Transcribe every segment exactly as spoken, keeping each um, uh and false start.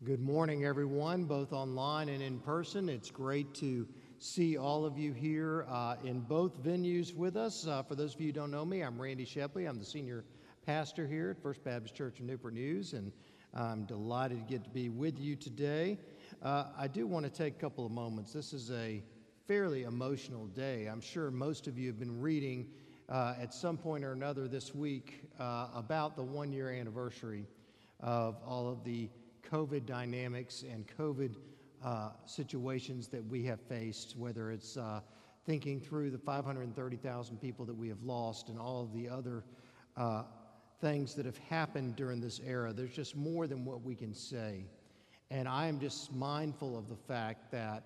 Good morning, everyone, both online and in person. It's great to see all of you here uh, in both venues with us. Uh, for those of you who don't know me, I'm Randy Shepley. I'm the senior pastor here at First Baptist Church of Newport News, and I'm delighted to get to be with you today. Uh, I do want to take a couple of moments. This is a fairly emotional day. I'm sure most of you have been reading uh, at some point or another this week uh, about the one-year anniversary of all of the COVID dynamics and COVID uh, situations that we have faced, whether it's uh, thinking through the five hundred thirty thousand people that we have lost and all of the other uh, things that have happened during this era. There's just more than what we can say. And I am just mindful of the fact that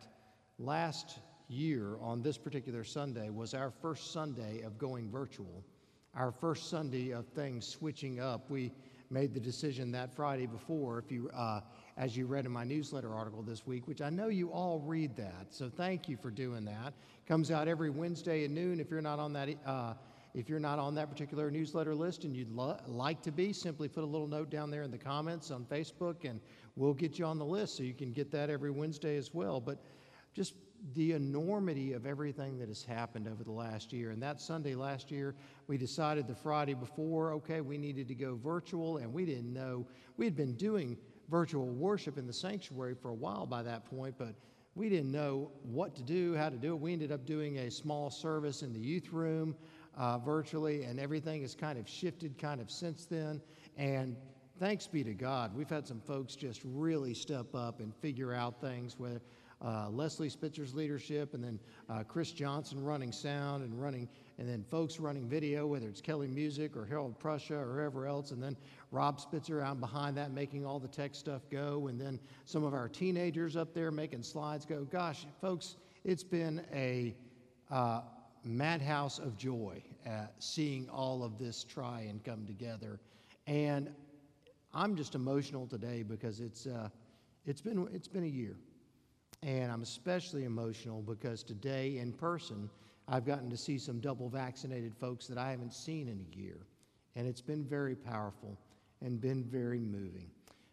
last year on this particular Sunday was our first Sunday of going virtual, our first Sunday of things switching up. We made the decision that Friday before, if you, uh, as you read in my newsletter article this week, which I know you all read that, so thank you for doing that. Comes out every Wednesday at noon. If you're not on that, uh, if you're not on that particular newsletter list and you'd lo- like to be, simply put a little note down there in the comments on Facebook, and we'll get you on the list so you can get that every Wednesday as well. But just the enormity of everything that has happened over the last year. And that Sunday last year, we decided the Friday before, okay, we needed to go virtual, and we didn't know. We had been doing virtual worship in the sanctuary for a while by that point, but we didn't know what to do, how to do it. We ended up doing a small service in the youth room uh, virtually, and everything has kind of shifted kind of since then. And thanks be to God, we've had some folks just really step up and figure out things, whether Uh, Leslie Spitzer's leadership, and then uh, Chris Johnson running sound and running, and then folks running video, whether it's Kelly Music or Harold Prussia or whoever else, and then Rob Spitzer out behind that making all the tech stuff go, and then some of our teenagers up there making slides go. Gosh, folks, it's been a uh, madhouse of joy uh, seeing all of this try and come together. And I'm just emotional today because it's uh, it's been it's been a year. And I'm especially emotional because today in person, I've gotten to see some double vaccinated folks that I haven't seen in a year. And it's been very powerful and been very moving.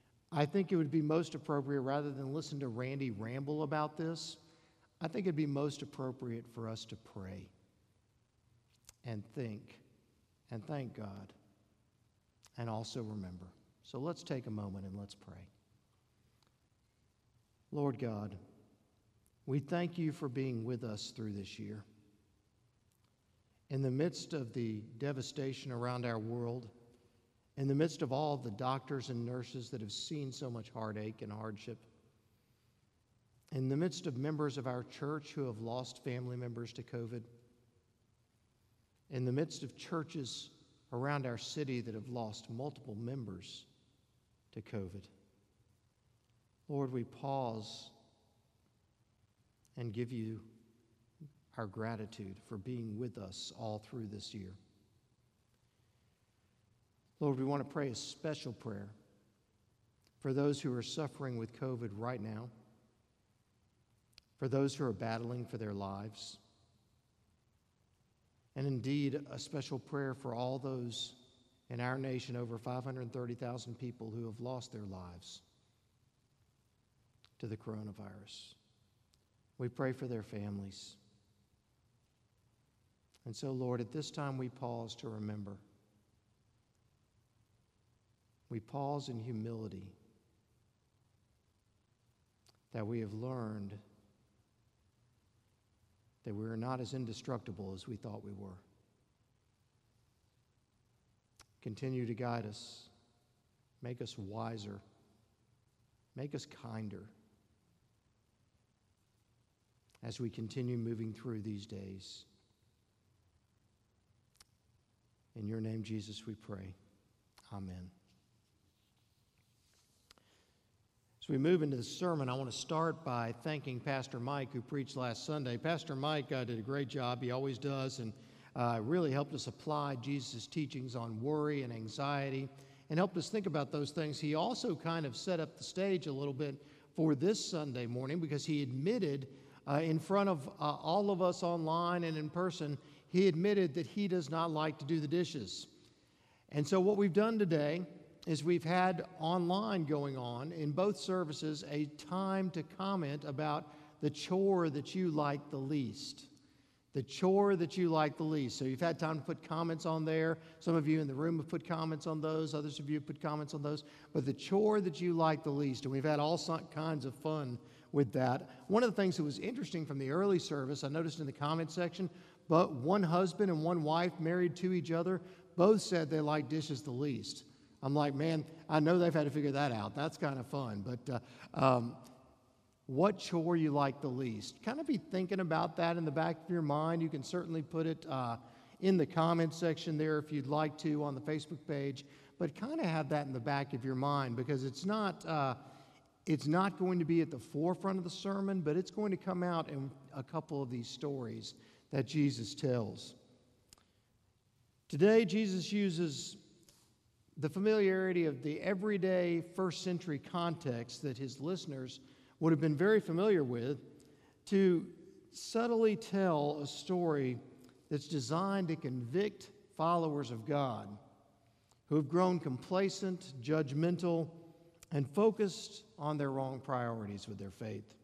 I think it would be most appropriate, rather than listen to Randy ramble about this, I think it'd be most appropriate for us to pray and think and thank God and also remember. So let's take a moment and let's pray. Lord God, we thank you for being with us through this year. In the midst of the devastation around our world, in the midst of all the doctors and nurses that have seen so much heartache and hardship, in the midst of members of our church who have lost family members to COVID, in the midst of churches around our city that have lost multiple members to COVID, Lord, we pause and give you our gratitude for being with us all through this year. Lord, we want to pray a special prayer for those who are suffering with COVID right now, for those who are battling for their lives, and indeed a special prayer for all those in our nation, over five hundred thirty thousand people who have lost their lives to the coronavirus. We pray for their families. And so, Lord, at this time we pause to remember. We pause in humility that we have learned that we are not as indestructible as we thought we were. Continue to guide us. Make us wiser. Make us kinder as we continue moving through these days. In your name, Jesus, we pray. Amen. As we move into the sermon, I want to start by thanking Pastor Mike, who preached last Sunday. Pastor Mike uh, did a great job. He always does, and uh, really helped us apply Jesus' teachings on worry and anxiety and helped us think about those things. He also kind of set up the stage a little bit for this Sunday morning because he admitted Uh, in front of uh, all of us online and in person, he admitted that he does not like to do the dishes. And so what we've done today is we've had online going on in both services a time to comment about the chore that you like the least. The chore that you like the least. So you've had time to put comments on there. Some of you in the room have put comments on those. Others of you have put comments on those. But the chore that you like the least. And we've had all kinds of fun with that. One of the things that was interesting from the early service, I noticed in the comment section, but one husband and one wife married to each other both said they like dishes the least. I'm like, man, I know they've had to figure that out. That's kind of fun. But uh, um, what chore you like the least? Kind of be thinking about that in the back of your mind. You can certainly put it uh, in the comment section there if you'd like to on the Facebook page. But kind of have that in the back of your mind, because it's not uh, it's not going to be at the forefront of the sermon, but it's going to come out in a couple of these stories that Jesus tells. Today, Jesus uses the familiarity of the everyday first century context that his listeners would have been very familiar with to subtly tell a story that's designed to convict followers of God who have grown complacent, judgmental, and focused on their wrong priorities with their faith.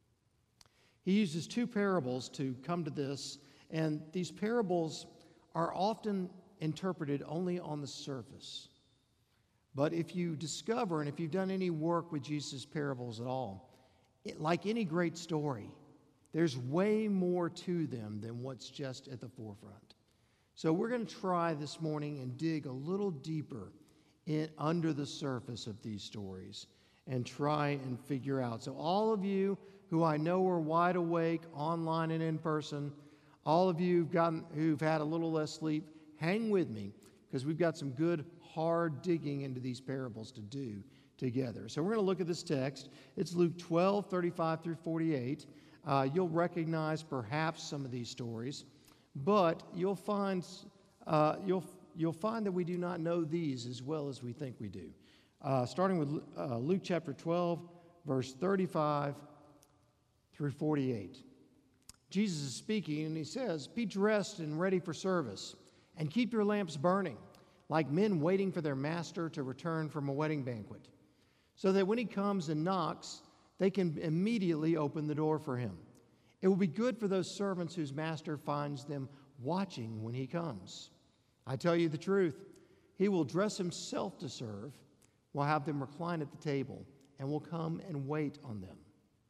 He uses two parables to come to this, and these parables are often interpreted only on the surface. But if you discover, and if you've done any work with Jesus' parables at all, it, like any great story, there's way more to them than what's just at the forefront. So we're going to try this morning and dig a little deeper in, under the surface of these stories and try and figure out. So all of you who I know are wide awake online and in person, all of you who've, gotten, who've had a little less sleep, hang with me, because we've got some good hard digging into these parables to do together. So we're going to look at this text. It's Luke twelve, thirty-five through forty-eight. Uh, you'll recognize perhaps some of these stories, but you'll find uh, you'll you'll find that we do not know these as well as we think we do. Uh, starting with uh, Luke chapter twelve, verse thirty-five through forty-eight. Jesus is speaking, and he says, "Be dressed and ready for service, and keep your lamps burning, like men waiting for their master to return from a wedding banquet, so that when he comes and knocks, they can immediately open the door for him. It will be good for those servants whose master finds them watching when he comes. I tell you the truth, he will dress himself to serve, will have them recline at the table, and will come and wait on them.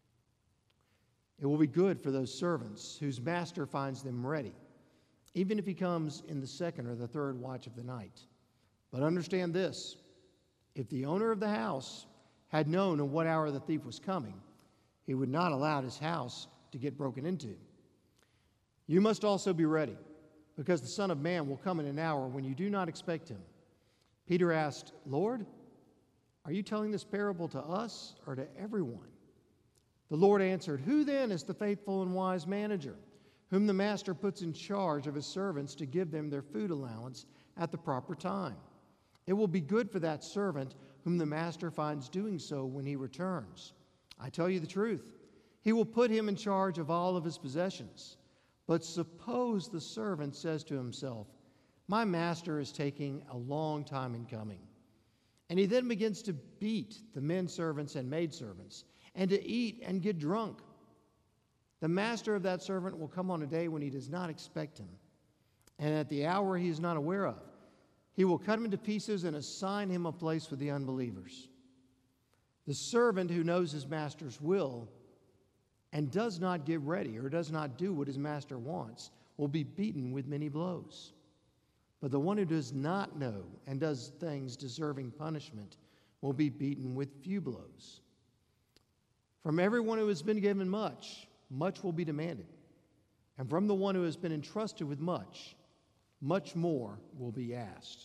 It will be good for those servants whose master finds them ready, even if he comes in the second or the third watch of the night. But understand this, if the owner of the house had known at what hour the thief was coming, he would not allow his house to get broken into. You must also be ready, because the Son of Man will come in an hour when you do not expect him." Peter asked, "Lord, are you telling this parable to us or to everyone?" The Lord answered, "Who then is the faithful and wise manager, whom the master puts in charge of his servants to give them their food allowance at the proper time? It will be good for that servant whom the master finds doing so when he returns. I tell you the truth, he will put him in charge of all of his possessions. But suppose the servant says to himself, 'My master is taking a long time in coming.' And he then begins to beat the men servants and maidservants, and to eat and get drunk. The master of that servant will come on a day when he does not expect him, and at the hour he is not aware of. He will cut him into pieces and assign him a place with the unbelievers. The servant who knows his master's will and does not get ready or does not do what his master wants will be beaten with many blows. But the one who does not know and does things deserving punishment will be beaten with few blows. From everyone who has been given much, much will be demanded. And from the one who has been entrusted with much, much more will be asked."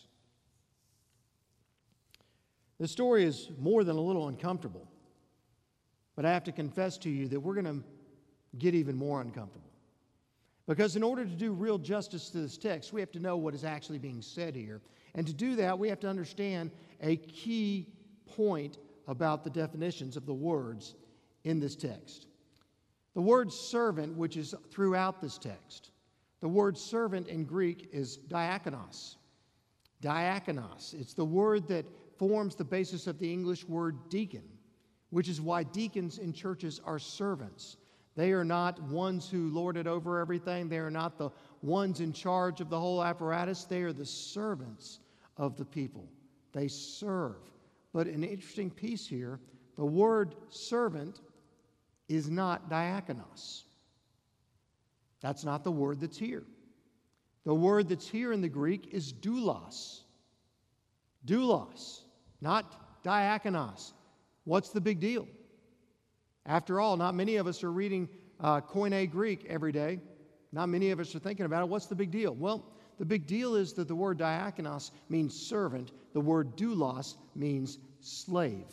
This story is more than a little uncomfortable, but I have to confess to you that we're going to get even more uncomfortable. Because in order to do real justice to this text, we have to know what is actually being said here. And to do that, we have to understand a key point about the definitions of the words in this text. The word servant, which is throughout this text, the word servant in Greek is diakonos. Diakonos. It's the word that forms the basis of the English word deacon, which is why deacons in churches are servants. They are not ones who lord it over everything. They are not the ones in charge of the whole apparatus. They are the servants of the people. They serve. But an interesting piece here, the word servant is not diakonos. That's not the word that's here. The word that's here in the Greek is doulos. Doulos, not diakonos. What's the big deal? After all, not many of us are reading uh, Koine Greek every day. Not many of us are thinking about it. What's the big deal? Well, the big deal is that the word diakonos means servant. The word doulos means slave.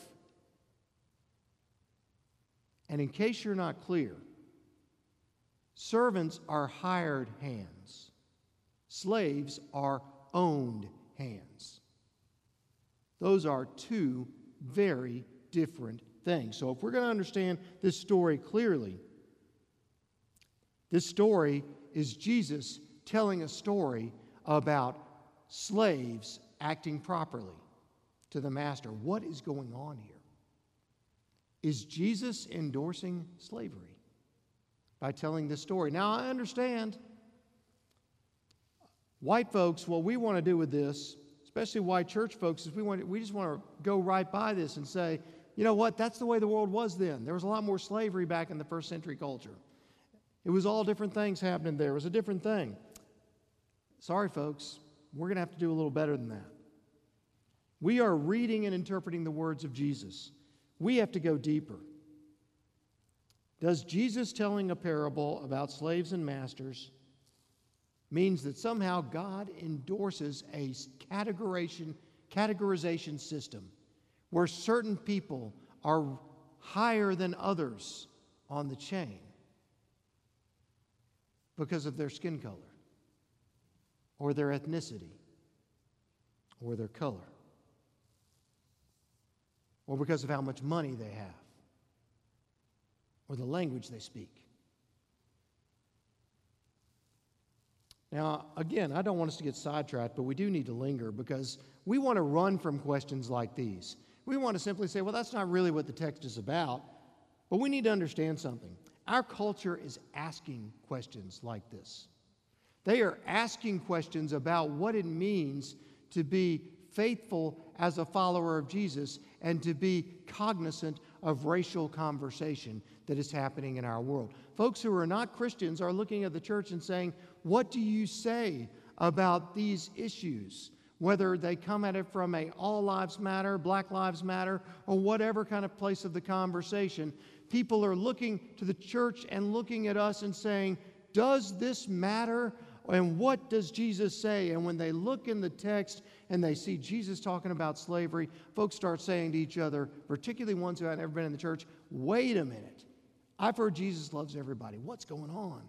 And in case you're not clear, servants are hired hands. Slaves are owned hands. Those are two very different things. So if we're going to understand this story clearly, this story is Jesus telling a story about slaves acting properly to the master. What is going on here? Is Jesus endorsing slavery by telling this story? Now, I understand white folks, what we want to do with this, especially white church folks, is we want we just want to go right by this and say, you know what, that's the way the world was then. There was a lot more slavery back in the first century culture. It was all different things happening there. It was a different thing. Sorry, folks, we're going to have to do a little better than that. We are reading and interpreting the words of Jesus. We have to go deeper. Does Jesus telling a parable about slaves and masters means that somehow God endorses a categorization, categorization system where certain people are higher than others on the chain because of their skin color or their ethnicity or their color or because of how much money they have or the language they speak? Now, again, I don't want us to get sidetracked, but we do need to linger because we want to run from questions like these. We want to simply say, well, that's not really what the text is about, but we need to understand something. Our culture is asking questions like this. They are asking questions about what it means to be faithful as a follower of Jesus and to be cognizant of racial conversation that is happening in our world. Folks who are not Christians are looking at the church and saying, what do you say about these issues? Whether they come at it from a all lives matter, Black Lives Matter, or whatever kind of place of the conversation, people are looking to the church and looking at us and saying, does this matter? And what does Jesus say? And when they look in the text and they see Jesus talking about slavery, folks start saying to each other, particularly ones who have never been in the church, wait a minute. I've heard Jesus loves everybody. What's going on?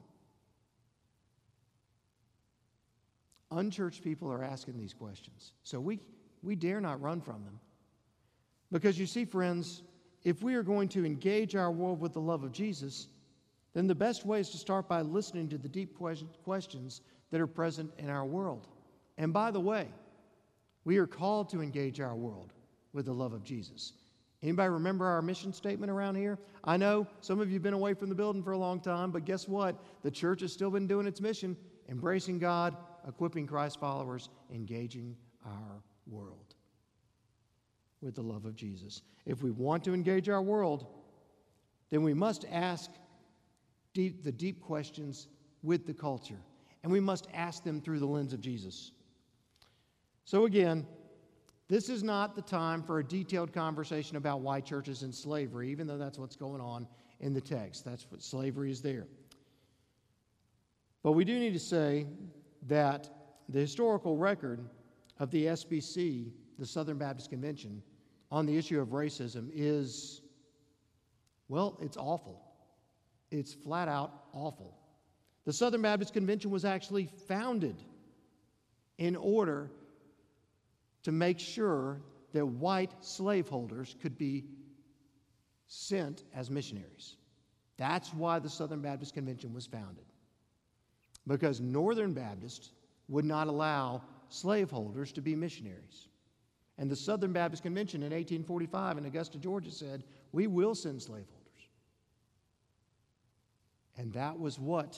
Unchurched people are asking these questions. So we, we dare not run from them. Because you see, friends, if we are going to engage our world with the love of Jesus, then the best way is to start by listening to the deep questions that are present in our world. And by the way, we are called to engage our world with the love of Jesus. Anybody remember our mission statement around here? I know some of you have been away from the building for a long time, but guess what? The church has still been doing its mission, embracing God, equipping Christ followers, engaging our world with the love of Jesus. If we want to engage our world, then we must ask deep, the deep questions with the culture, and we must ask them through the lens of Jesus. So again, this is not the time for a detailed conversation about white churches and slavery, even though that's what's going on in the text. That's what slavery is there. But we do need to say that the historical record of the S B C, the Southern Baptist Convention, on the issue of racism is, well, it's awful. It's flat out awful. The Southern Baptist Convention was actually founded in order to make sure that white slaveholders could be sent as missionaries. That's why the Southern Baptist Convention was founded. Because Northern Baptists would not allow slaveholders to be missionaries. And the Southern Baptist Convention in eighteen forty-five in Augusta, Georgia said, we will send slaveholders. And that was what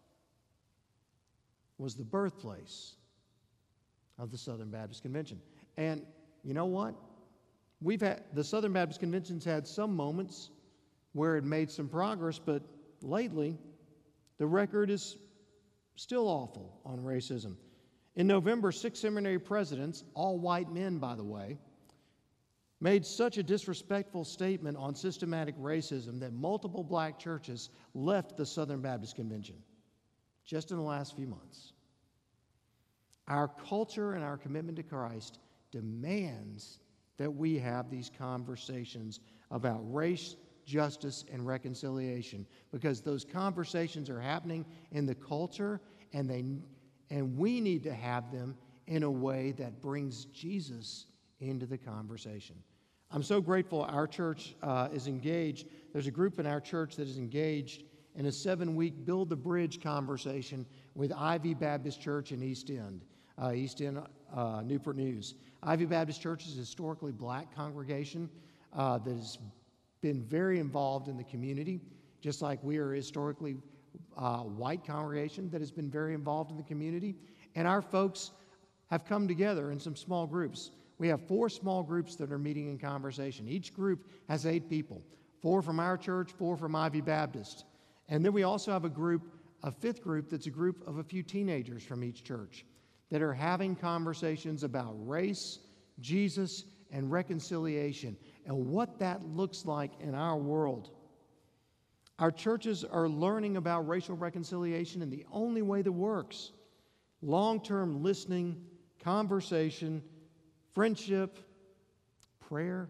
was the birthplace of the Southern Baptist Convention. And you know what? We've had, the Southern Baptist Convention's had some moments where it made some progress, but lately the record is still awful on racism. In November, six seminary presidents, all white men by the way, made such a disrespectful statement on systematic racism that multiple black churches left the Southern Baptist Convention just in the last few months. Our culture and our commitment to Christ demands that we have these conversations about race, justice, and reconciliation, because those conversations are happening in the culture, and they and we need to have them in a way that brings Jesus into the conversation. I'm so grateful our church uh, is engaged. There's a group in our church that is engaged in a seven-week Build the Bridge conversation with Ivy Baptist Church in East End, uh, East End, uh, Newport News. Ivy Baptist Church is a historically black congregation uh, that has been very involved in the community, just like we are a historically uh, white congregation that has been very involved in the community. And our folks have come together in some small groups. We have four small groups that are meeting in conversation. Each group has eight people, four from our church, four from Ivy Baptist. And then we also have a group, a fifth group, that's a group of a few teenagers from each church that are having conversations about race, Jesus, and reconciliation, and what that looks like in our world. Our churches are learning about racial reconciliation in the only way that works: long-term listening, conversation, friendship, prayer,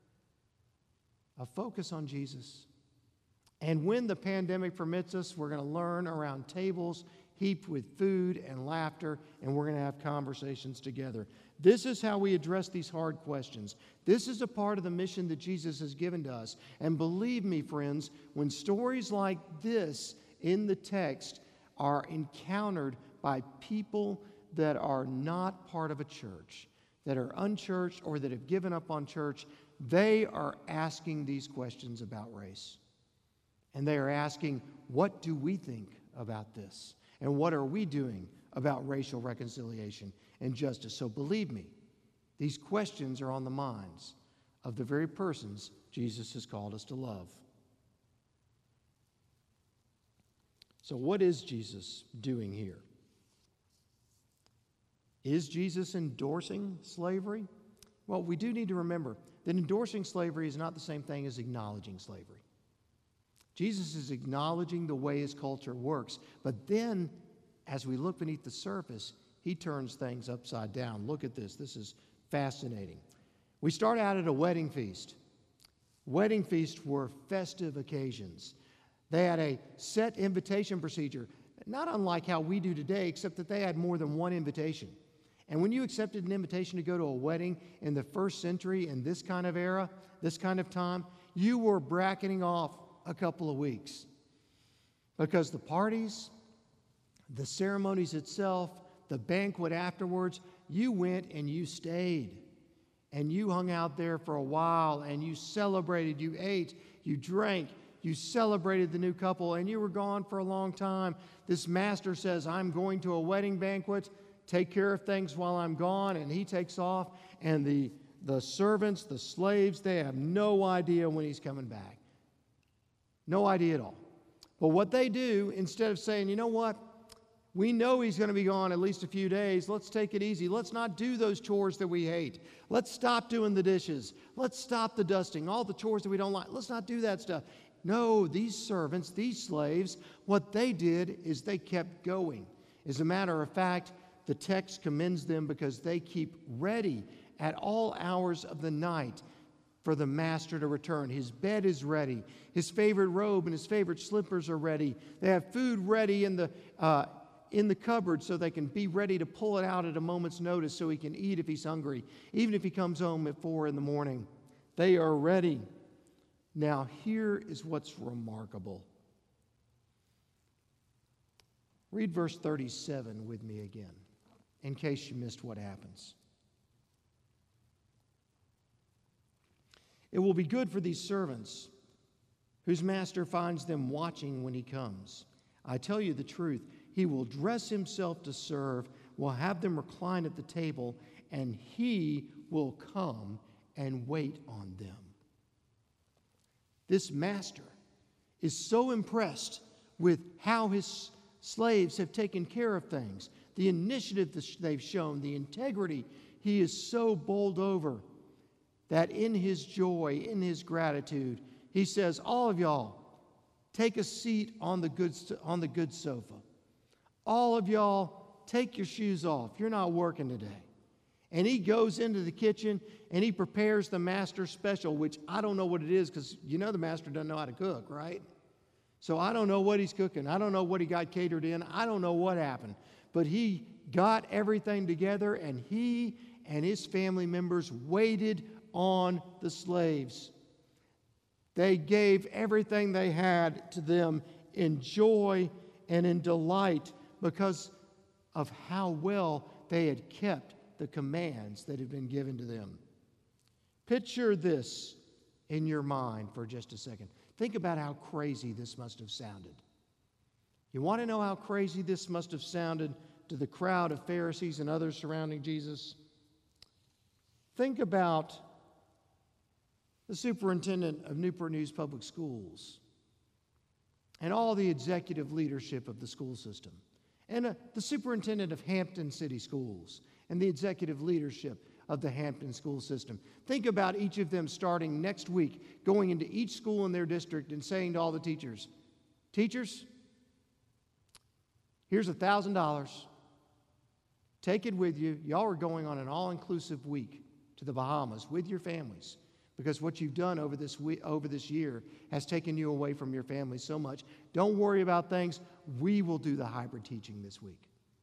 a focus on Jesus. And when the pandemic permits us, we're going to learn around tables heaped with food and laughter, and we're going to have conversations together. This is how we address these hard questions. This is a part of the mission that Jesus has given to us. And believe me, friends, when stories like this in the text are encountered by people that are not part of a church, that are unchurched or that have given up on church, they are asking these questions about race. And they are asking, what do we think about this? And what are we doing about racial reconciliation and justice? So believe me, these questions are on the minds of the very persons Jesus has called us to love. So what is Jesus doing here? Is Jesus endorsing slavery? Well, we do need to remember that endorsing slavery is not the same thing as acknowledging slavery. Jesus is acknowledging the way his culture works, but then as we look beneath the surface, he turns things upside down. Look at this. This is fascinating. We start out at a wedding feast. Wedding feasts were festive occasions. They had a set invitation procedure, not unlike how we do today, except that they had more than one invitation. And when you accepted an invitation to go to a wedding in the first century, in this kind of era, this kind of time, you were bracketing off a couple of weeks, because the parties, the ceremonies itself, the banquet afterwards, you went and you stayed and you hung out there for a while and you celebrated, you ate, you drank, you celebrated the new couple, and you were gone for a long time. This master says, I'm going to a wedding banquet, take care of things while I'm gone, and he takes off, and the, the servants, the slaves, they have no idea when he's coming back. No idea at all. But what they do, instead of saying, you know what, we know he's going to be gone at least a few days, let's take it easy. Let's not do those chores that we hate. Let's stop doing the dishes. Let's stop the dusting, all the chores that we don't like. Let's not do that stuff. No, these servants, these slaves, what they did is they kept going. As a matter of fact, the text commends them because they keep ready at all hours of the night for the master to return. His bed is ready. His favorite robe and his favorite slippers are ready. They have food ready in the uh, in the cupboard so they can be ready to pull it out at a moment's notice so he can eat if he's hungry, even if he comes home at four in the morning. They are ready. Now, here is what's remarkable. Read verse thirty-seven with me again. in case you missed what happens. It will be good for these servants whose master finds them watching when he comes. I tell you the truth, he will dress himself to serve, will have them recline at the table, and he will come and wait on them. This master is so impressed with how his slaves have taken care of things, the initiative that they've shown, the integrity. He is so bowled over that in his joy, in his gratitude, he says, all of y'all, take a seat on the good, on the good sofa. All of y'all, take your shoes off. You're not working today. And he goes into the kitchen and he prepares the master's special, which I don't know what it is because you know the master doesn't know how to cook, right? So I don't know what he's cooking. I don't know what he got catered in. I don't know what happened. But he got everything together and he and his family members waited on the slaves. They gave everything they had to them in joy and in delight because of how well they had kept the commands that had been given to them. Picture this in your mind for just a second. Think about how crazy this must have sounded. You want to know how crazy this must have sounded to the crowd of Pharisees and others surrounding Jesus? Think about the superintendent of Newport News Public Schools and all the executive leadership of the school system, and uh, the superintendent of Hampton City Schools and the executive leadership of the Hampton school system. Think about each of them starting next week, going into each school in their district and saying to all the teachers, teachers, here's one thousand dollars. Take it with you. Y'all are going on an all-inclusive week to the Bahamas with your families because what you've done over this week, over this year has taken you away from your family so much. Don't worry about things. We will do the hybrid teaching this week.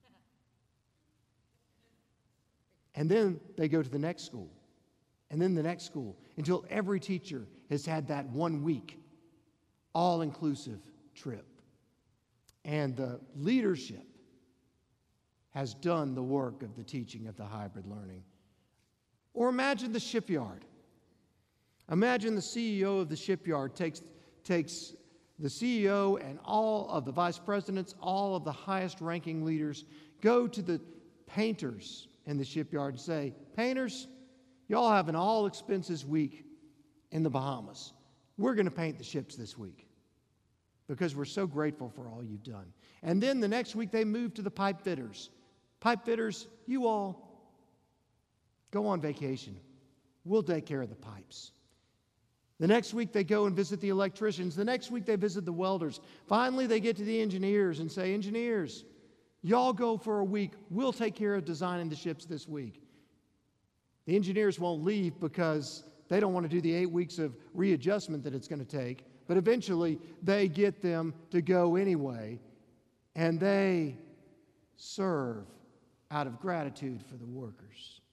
And then they go to the next school, and then the next school, until every teacher has had that one week, all-inclusive trip. And the leadership has done the work of the teaching of the hybrid learning. Or imagine the shipyard. Imagine the C E O of the shipyard takes, takes the C E O and all of the vice presidents, all of the highest-ranking leaders, go to the painters in the shipyard and say, painters, y'all have an all-expenses week in the Bahamas. We're going to paint the ships this week because we're so grateful for all you've done. And then the next week they move to the pipe fitters. Pipe fitters, you all go on vacation. We'll take care of the pipes. The next week they go and visit the electricians. The next week they visit the welders. Finally they get to the engineers and say, engineers, y'all go for a week. We'll take care of designing the ships this week. The engineers won't leave because they don't want to do the eight weeks of readjustment that it's going to take. But eventually, they get them to go anyway, and they serve out of gratitude for the workers.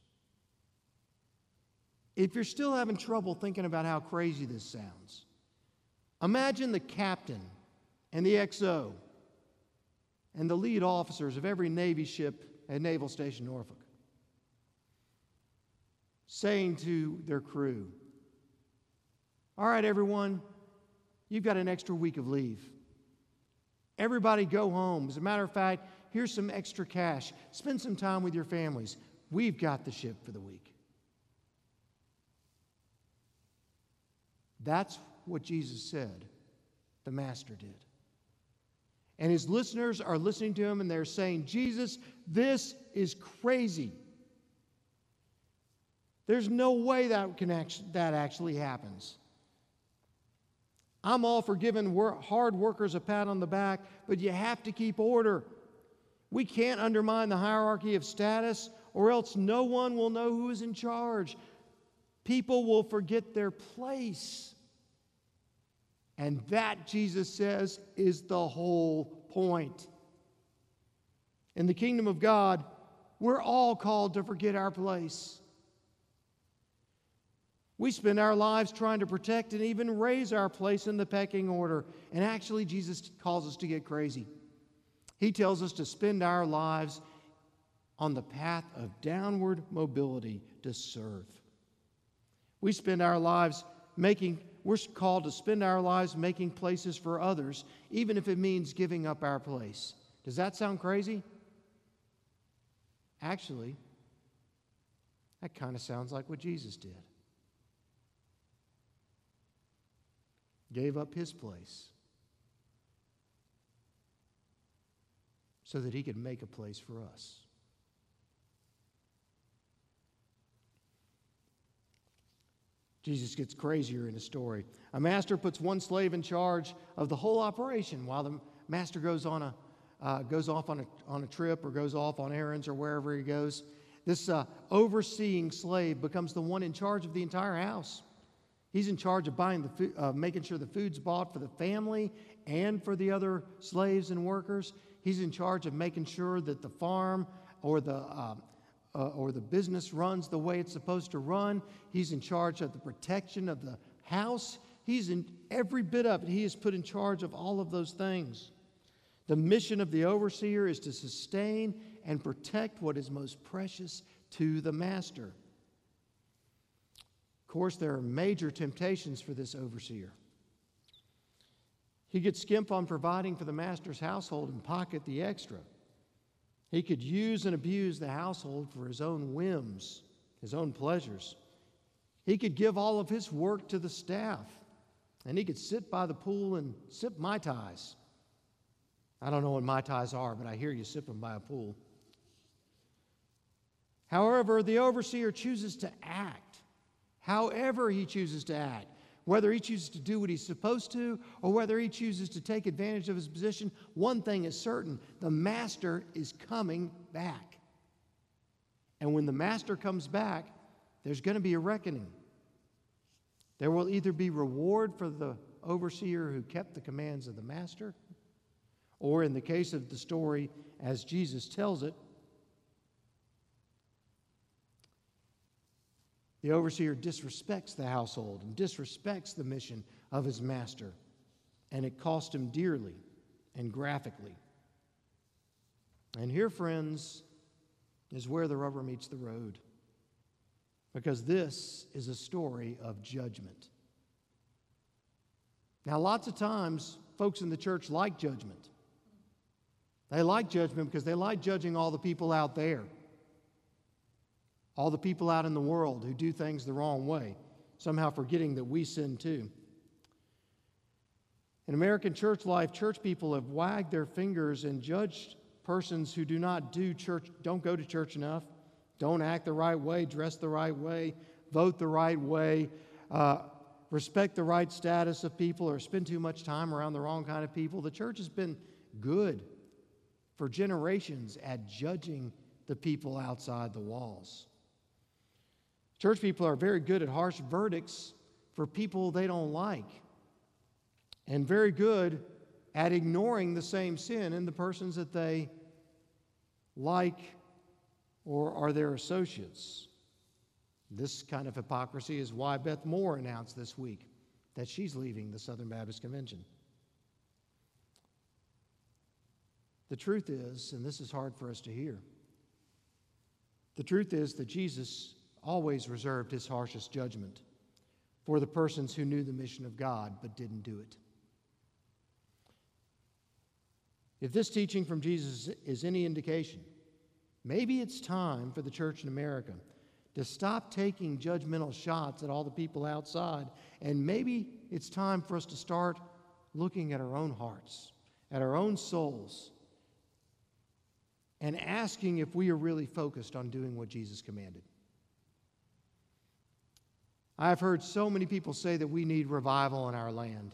If you're still having trouble thinking about how crazy this sounds, imagine the captain and the X O and the lead officers of every Navy ship at Naval Station Norfolk saying to their crew, all right, everyone, you've got an extra week of leave. Everybody go home. As a matter of fact, here's some extra cash. Spend some time with your families. We've got the ship for the week. That's what Jesus said the Master did. And his listeners are listening to him and they're saying, Jesus, this is crazy. There's no way that, can actually, that actually happens. I'm all for giving work, hard workers a pat on the back, but you have to keep order. We can't undermine the hierarchy of status, or else no one will know who is in charge. People will forget their place. And that, Jesus says, is the whole point. In the kingdom of God, we're all called to forget our place. We spend our lives trying to protect and even raise our place in the pecking order. And actually, Jesus calls us to get crazy. He tells us to spend our lives on the path of downward mobility to serve. We spend our lives making, we're called to spend our lives making places for others, even if it means giving up our place. Does that sound crazy? Actually, that kind of sounds like what Jesus did. Gave up his place so that he could make a place for us. Jesus gets crazier in his story. A master puts one slave in charge of the whole operation while the master goes on a uh, goes off on a on a trip or goes off on errands or wherever he goes. This uh, overseeing slave becomes the one in charge of the entire house. He's in charge of buying the food, uh, making sure the food's bought for the family and for the other slaves and workers. He's in charge of making sure that the farm or the uh, uh, or the business runs the way it's supposed to run. He's in charge of the protection of the house. He's in every bit of it. He is put in charge of all of those things. The mission of the overseer is to sustain and protect what is most precious to the master. Of course, there are major temptations for this overseer. He could skimp on providing for the master's household and pocket the extra. He could use and abuse the household for his own whims, his own pleasures. He could give all of his work to the staff, and he could sit by the pool and sip Mai Tais. I don't know what Mai Tais are, but I hear you sip them by a pool. However, the overseer chooses to act, however he chooses to act. Whether he chooses to do what he's supposed to or whether he chooses to take advantage of his position, one thing is certain: the master is coming back. And when the master comes back, there's going to be a reckoning. There will either be reward for the overseer who kept the commands of the master, or in the case of the story as Jesus tells it, the overseer disrespects the household and disrespects the mission of his master, and it cost him dearly and graphically. And here, friends, is where the rubber meets the road, because this is a story of judgment. Now, lots of times, folks in the church like judgment. They like judgment because they like judging all the people out there. All the people out in the world who do things the wrong way, somehow forgetting that we sin too. In American church life, church people have wagged their fingers and judged persons who do not do church, don't go to church enough, don't act the right way, dress the right way, vote the right way, uh, respect the right status of people, or spend too much time around the wrong kind of people. The church has been good for generations at judging the people outside the walls. Church people are very good at harsh verdicts for people they don't like, and very good at ignoring the same sin in the persons that they like or are their associates. This kind of hypocrisy is why Beth Moore announced this week that she's leaving the Southern Baptist Convention. The truth is, and this is hard for us to hear, the truth is that Jesus always reserved his harshest judgment for the persons who knew the mission of God but didn't do it. If this teaching from Jesus is any indication, maybe it's time for the church in America to stop taking judgmental shots at all the people outside, and maybe it's time for us to start looking at our own hearts, at our own souls, and asking if we are really focused on doing what Jesus commanded. I've heard so many people say that we need revival in our land.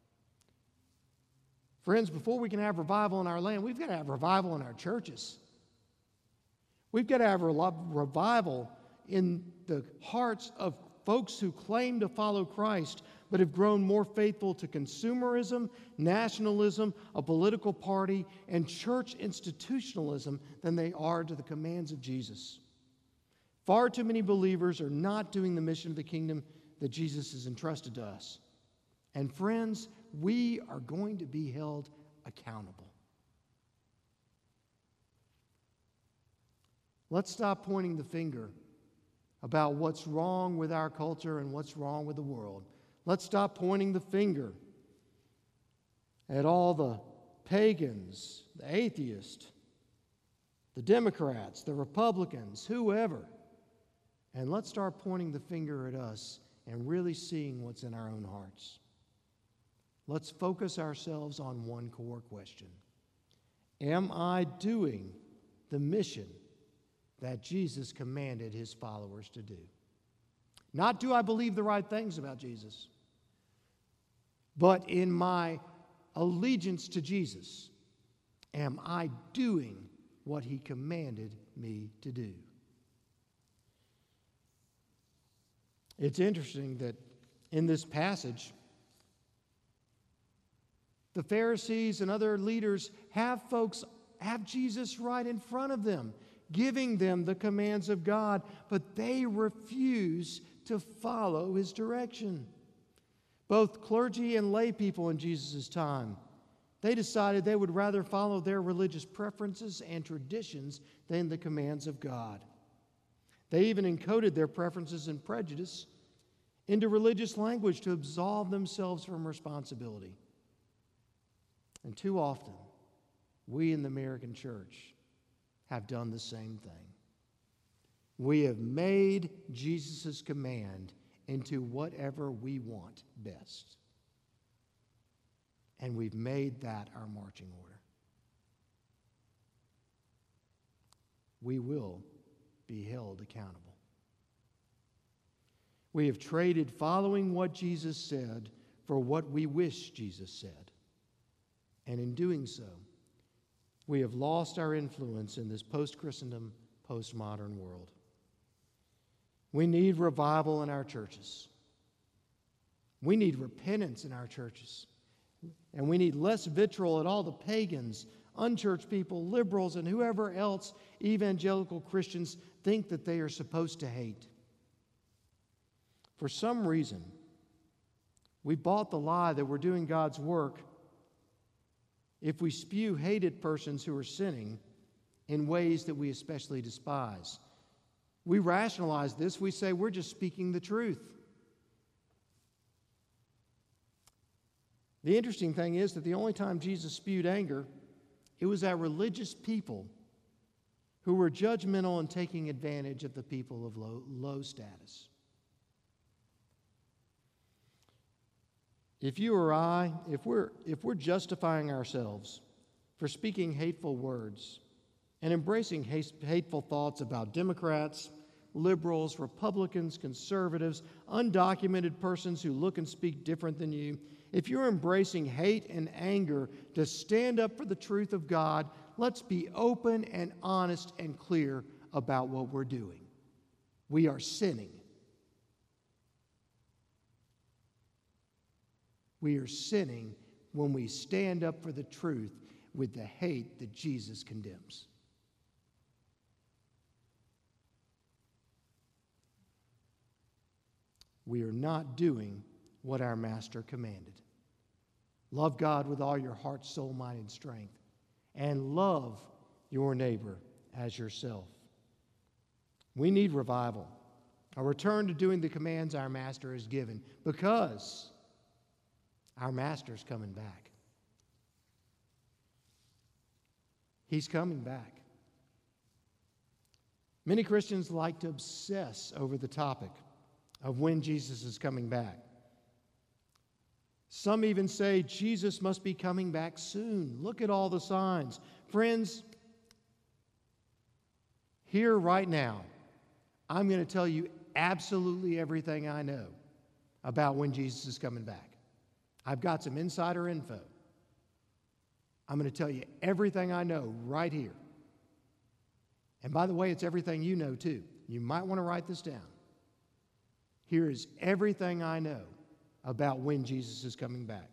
Friends, before we can have revival in our land, we've got to have revival in our churches. We've got to have revival in the hearts of folks who claim to follow Christ but have grown more faithful to consumerism, nationalism, a political party, and church institutionalism than they are to the commands of Jesus. Far too many believers are not doing the mission of the kingdom that Jesus has entrusted to us. And friends, we are going to be held accountable. Let's stop pointing the finger about what's wrong with our culture and what's wrong with the world. Let's stop pointing the finger at all the pagans, the atheists, the Democrats, the Republicans, whoever. And let's start pointing the finger at us and really seeing what's in our own hearts. Let's focus ourselves on one core question. Am I doing the mission that Jesus commanded his followers to do? Not do I believe the right things about Jesus, but in my allegiance to Jesus, am I doing what he commanded me to do? It's interesting that in this passage, the Pharisees and other leaders have folks, have Jesus right in front of them, giving them the commands of God, but they refuse to follow his direction. Both clergy and lay people in Jesus' time, they decided they would rather follow their religious preferences and traditions than the commands of God. They even encoded their preferences and prejudice into religious language to absolve themselves from responsibility. And too often, we in the American church have done the same thing. We have made Jesus' command into whatever we want best. And we've made that our marching order. We will be held accountable. We have traded following what Jesus said for what we wish Jesus said. And in doing so, we have lost our influence in this post-Christendom, postmodern world. We need revival in our churches. We need repentance in our churches. And we need less vitriol at all the pagans, unchurched people, liberals, and whoever else evangelical Christians think that they are supposed to hate. For some reason, we bought the lie that we're doing God's work if we spew hated persons who are sinning in ways that we especially despise. We rationalize this. We say we're just speaking the truth. The interesting thing is that the only time Jesus spewed anger, it was at religious people who were judgmental and taking advantage of the people of low, low status. If you or I, if we're, if we're justifying ourselves for speaking hateful words and embracing hate, hateful thoughts about Democrats, liberals, Republicans, conservatives, undocumented persons who look and speak different than you, if you're embracing hate and anger to stand up for the truth of God, let's be open and honest and clear about what we're doing. We are sinning. We are sinning when we stand up for the truth with the hate that Jesus condemns. We are not doing what our Master commanded. Love God with all your heart, soul, mind, and strength, and love your neighbor as yourself. We need revival, a return to doing the commands our Master has given, because our Master's coming back. He's coming back. Many Christians like to obsess over the topic of when Jesus is coming back. Some even say Jesus must be coming back soon. Look at all the signs. Friends, here right now, I'm going to tell you absolutely everything I know about when Jesus is coming back. I've got some insider info. I'm going to tell you everything I know right here. And by the way, it's everything you know too. You might want to write this down. Here is everything I know about when Jesus is coming back.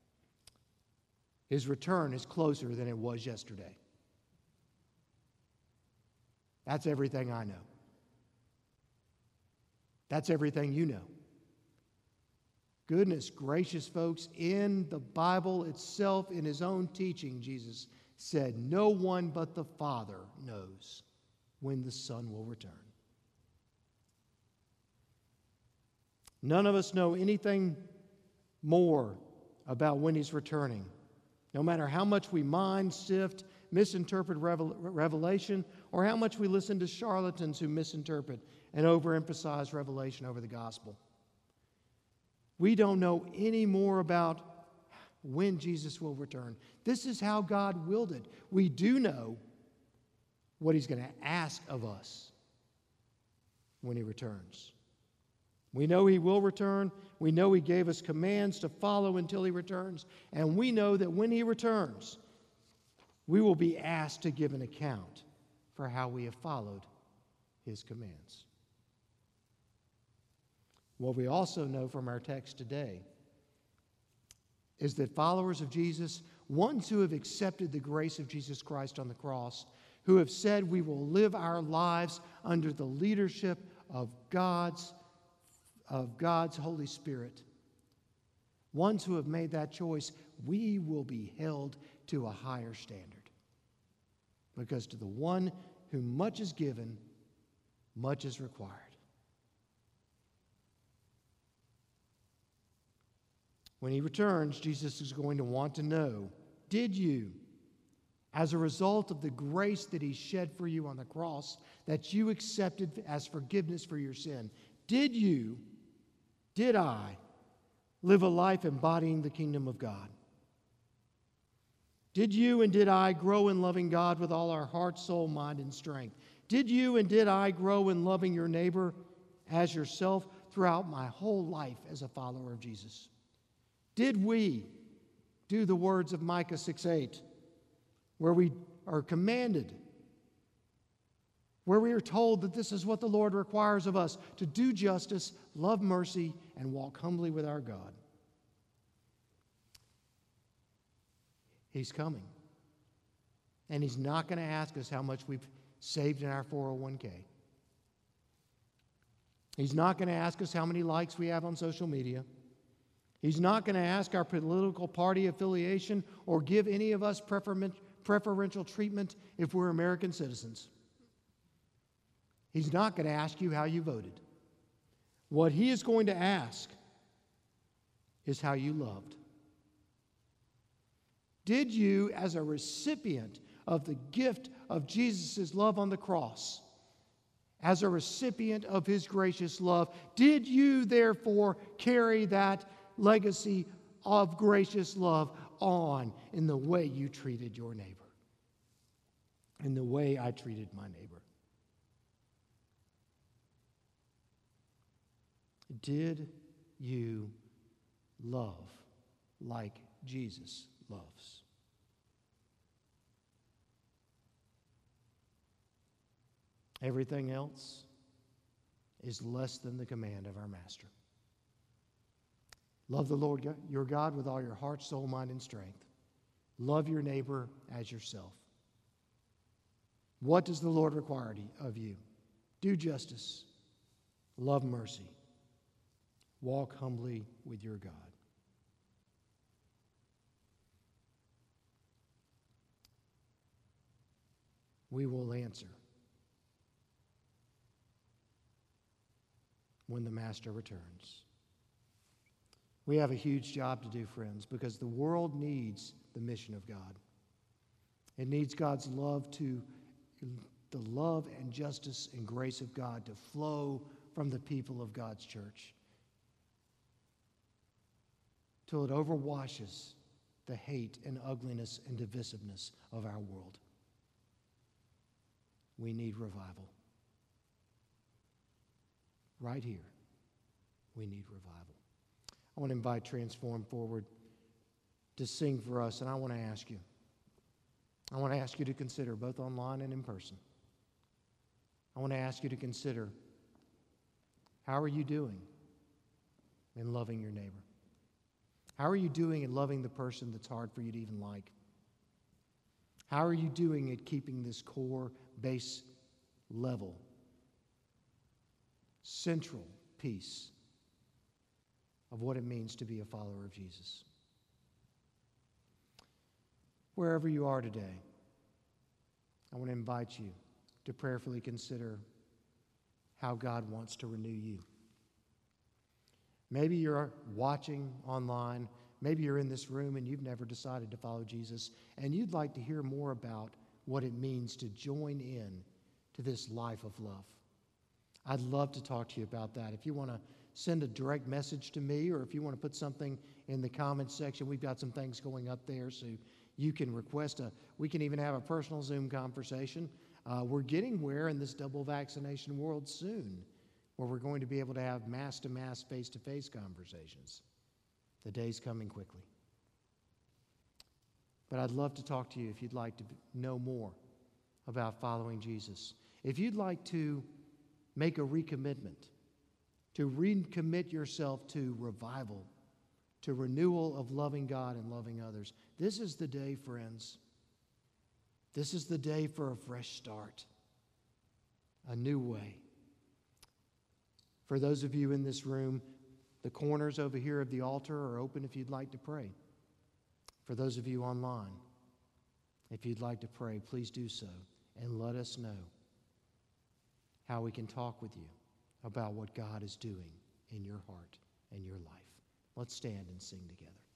His return is closer than it was yesterday. That's everything I know. That's everything you know. Goodness gracious, folks, in the Bible itself, in his own teaching, Jesus said, no one but the Father knows when the Son will return. None of us know anything more about when He's returning. No matter how much we mind, sift, misinterpret revel- Revelation, or how much we listen to charlatans who misinterpret and overemphasize Revelation over the gospel. We don't know any more about when Jesus will return. This is how God willed it. We do know what He's going to ask of us when He returns. We know He will return. We know He gave us commands to follow until He returns. And we know that when He returns, we will be asked to give an account for how we have followed His commands. What we also know from our text today is that followers of Jesus, ones who have accepted the grace of Jesus Christ on the cross, who have said we will live our lives under the leadership of God's of God's Holy Spirit. Ones who have made that choice, we will be held to a higher standard. Because to the one whom much is given, much is required. When He returns, Jesus is going to want to know, did you, as a result of the grace that He shed for you on the cross, that you accepted as forgiveness for your sin, did you Did I live a life embodying the kingdom of God? Did you and did I grow in loving God with all our heart, soul, mind, and strength? Did you and did I grow in loving your neighbor as yourself throughout my whole life as a follower of Jesus? Did we do the words of Micah six eight, where we are commanded, where we are told that this is what the Lord requires of us, to do justice, love mercy, and walk humbly with our God? He's coming. And He's not going to ask us how much we've saved in our four oh one k. He's not going to ask us how many likes we have on social media. He's not going to ask our political party affiliation or give any of us prefer- preferential treatment if we're American citizens. He's not going to ask you how you voted. What He is going to ask is how you loved. Did you, as a recipient of the gift of Jesus' love on the cross, as a recipient of His gracious love, did you therefore carry that legacy of gracious love on in the way you treated your neighbor, in the way I treated my neighbor? Did you love like Jesus loves? Everything else is less than the command of our Master. Love the Lord your God with all your heart, soul, mind, and strength. Love your neighbor as yourself. What does the Lord require of you? Do justice. Love mercy. Walk humbly with your God. We will answer when the Master returns. We have a huge job to do, friends, because the world needs the mission of God. It needs God's love to, the love and justice and grace of God to flow from the people of God's church, till it overwashes the hate and ugliness and divisiveness of our world. We need revival. Right here, we need revival. I want to invite Transform forward to sing for us, and I want to ask you, I want to ask you to consider, both online and in person, I want to ask you to consider, how are you doing in loving your neighbor? How are you doing in loving the person that's hard for you to even like? How are you doing at keeping this core, base level, central piece of what it means to be a follower of Jesus? Wherever you are today, I want to invite you to prayerfully consider how God wants to renew you. Maybe you're watching online. Maybe you're in this room and you've never decided to follow Jesus, and you'd like to hear more about what it means to join in to this life of love. I'd love to talk to you about that. If you want to send a direct message to me, or if you want to put something in the comments section, we've got some things going up there, so you can request a, we can even have a personal Zoom conversation. Uh, we're getting where in this double vaccination world soon, where we're going to be able to have mass-to-mass, face-to-face conversations. The day's coming quickly. But I'd love to talk to you if you'd like to know more about following Jesus. If you'd like to make a recommitment, to recommit yourself to revival, to renewal of loving God and loving others, this is the day, friends. This is the day for a fresh start, a new way. For those of you in this room, the corners over here of the altar are open if you'd like to pray. For those of you online, if you'd like to pray, please do so and let us know how we can talk with you about what God is doing in your heart and your life. Let's stand and sing together.